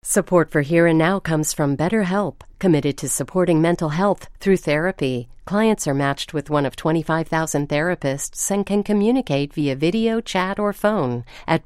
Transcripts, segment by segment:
Support for Here and Now comes from BetterHelp, committed to supporting mental health through therapy. Clients are matched with one of 25,000 therapists and can communicate via video, chat, or phone at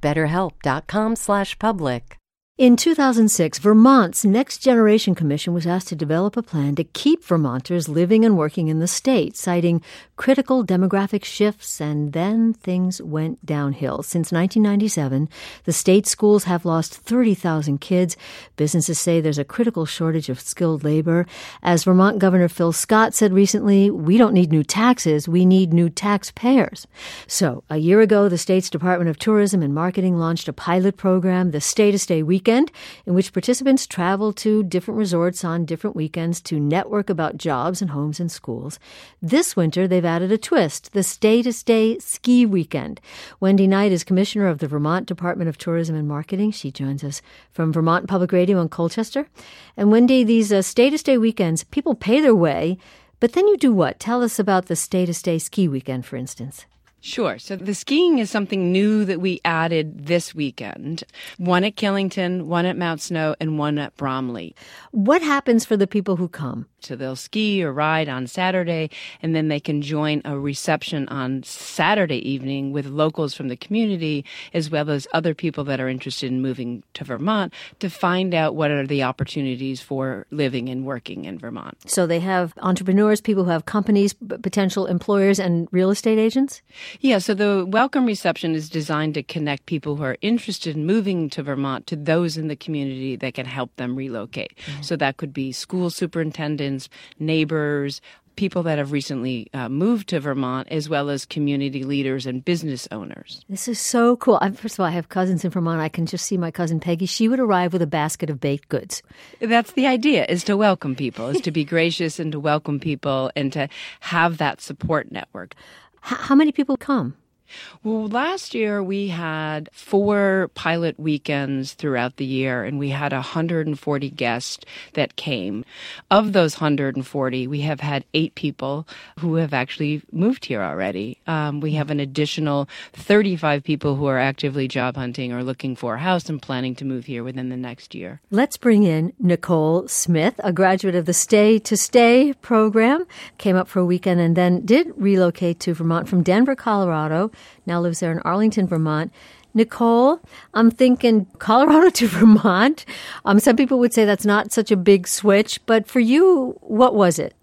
betterhelp.com/public. In 2006, Vermont's Next Generation Commission was asked to develop a plan to keep Vermonters living and working in the state, citing critical demographic shifts, and then things went downhill. Since 1997, the state schools have lost 30,000 kids. Businesses say there's a critical shortage of skilled labor. As Vermont Governor Phil Scott said recently, we don't need new taxes, we need new taxpayers. So, a year ago, the state's Department of Tourism and Marketing launched a pilot program, the Stay-to-Stay Weekend, in which participants travel to different resorts on different weekends to network about jobs and homes and schools. This winter, they've added a twist, the Stay-to-Stay Ski Weekend. Wendy Knight is commissioner of the Vermont Department of Tourism and Marketing. She joins us from Vermont Public Radio in Colchester. And Wendy, these Stay-to-Stay weekends, people pay their way, but then you do what? Tell us about the Stay-to-Stay Ski Weekend, for instance. Sure. So the skiing is something new that we added this weekend. One at Killington, one at Mount Snow, and one at Bromley. What happens for the people who come? So they'll ski or ride on Saturday, and then they can join a reception on Saturday evening with locals from the community, as well as other people that are interested in moving to Vermont, to find out what are the opportunities for living and working in Vermont. So they have entrepreneurs, people who have companies, potential employers, and real estate agents? Yeah, so the welcome reception is designed to connect people who are interested in moving to Vermont to those in the community that can help them relocate. Mm-hmm. So that could be school superintendents, neighbors, people that have recently moved to Vermont, as well as community leaders and business owners. This is so cool. First of all, I have cousins in Vermont. I can just see my cousin Peggy. She would arrive with a basket of baked goods. That's the idea, is to welcome people, is to be gracious and to welcome people and to have that support network. How many people come? Well, last year we had 4 pilot weekends throughout the year, and we had 140 guests that came. Of those 140, we have had 8 people who have actually moved here already. We have an additional 35 people who are actively job hunting or looking for a house and planning to move here within the next year. Let's bring in Nicole Smith, a graduate of the Stay-to-Stay program, came up for a weekend and then did relocate to Vermont from Denver, Colorado. Now lives there in Arlington, Vermont. Nicole, I'm thinking Colorado to Vermont. Some people would say that's not such a big switch, but for you, what was it?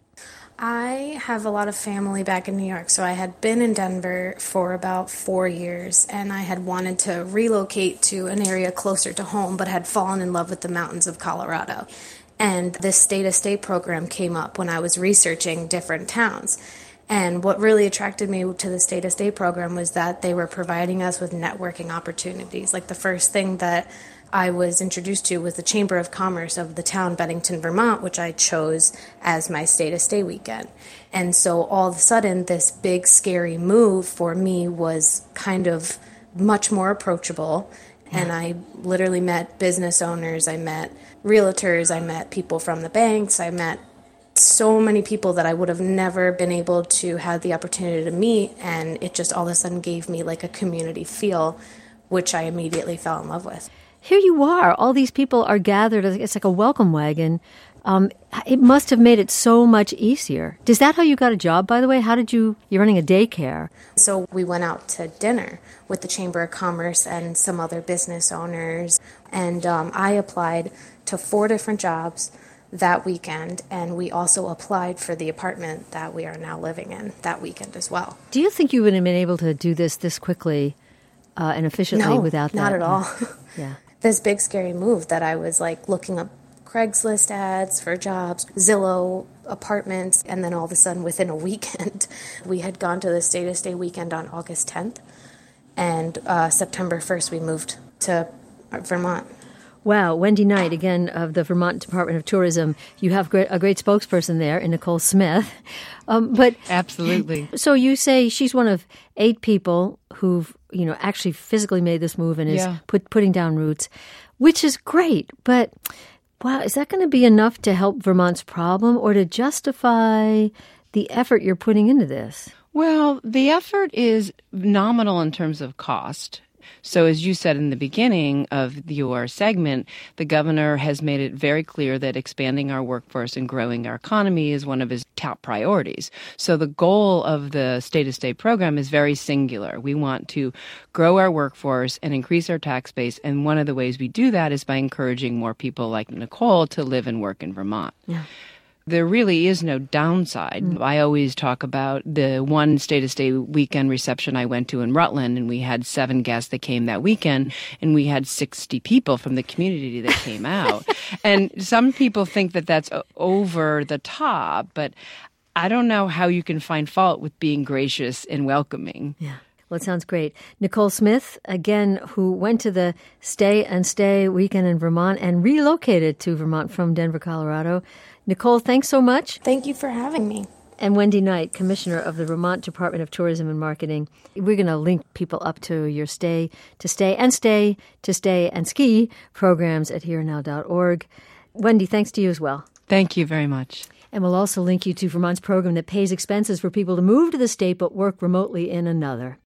I have a lot of family back in New York, so I had been in Denver for about 4 years, and I had wanted to relocate to an area closer to home, but had fallen in love with the mountains of Colorado. And this Stay-to-Stay program came up when I was researching different towns. And what really attracted me to the Stay-to-Stay program was that they were providing us with networking opportunities. Like the first thing that I was introduced to was the Chamber of Commerce of the town Bennington, Vermont, which I chose as my Stay-to-Stay weekend. And so all of a sudden, this big, scary move for me was kind of much more approachable. And I literally met business owners, I met realtors, I met people from the banks, I met so many people that I would have never been able to have the opportunity to meet, and it just all of a sudden gave me like a community feel, which I immediately fell in love with. Here you are. All these people are gathered. It's like a welcome wagon. It must have made it so much easier. Is that how you got a job, by the way? You're running a daycare. So we went out to dinner with the Chamber of Commerce and some other business owners, and I applied to 4 different jobs that weekend, and we also applied for the apartment that we are now living in that weekend as well. Do you think you would have been able to do this quickly and efficiently without that? No, not at all. Yeah. This big scary move that I was like looking up Craigslist ads for jobs, Zillow apartments, and then all of a sudden within a weekend, we had gone to the Stay-to-Stay weekend on August 10th, and September 1st we moved to Vermont. Wow. Wendy Knight, again, of the Vermont Department of Tourism. You have a great spokesperson there in Nicole Smith. But absolutely. So you say she's one of 8 people who've, actually physically made this move and is putting down roots, which is great. But, wow, is that going to be enough to help Vermont's problem or to justify the effort you're putting into this? Well, the effort is nominal in terms of cost. So as you said in the beginning of your segment, the governor has made it very clear that expanding our workforce and growing our economy is one of his top priorities. So the goal of the state-to-state program is very singular. We want to grow our workforce and increase our tax base. And one of the ways we do that is by encouraging more people like Nicole to live and work in Vermont. Yeah. There really is no downside. I always talk about the one state-to-state weekend reception I went to in Rutland, and we had 7 guests that came that weekend, and we had 60 people from the community that came out. And some people think that that's over the top, but I don't know how you can find fault with being gracious and welcoming. Yeah. Well, it sounds great. Nicole Smith, again, who went to the Stay and Stay weekend in Vermont and relocated to Vermont from Denver, Colorado. Nicole, thanks so much. Thank you for having me. And Wendy Knight, Commissioner of the Vermont Department of Tourism and Marketing. We're going to link people up to your Stay to Stay and Ski programs at herenow.org. Wendy, thanks to you as well. Thank you very much. And we'll also link you to Vermont's program that pays expenses for people to move to the state but work remotely in another.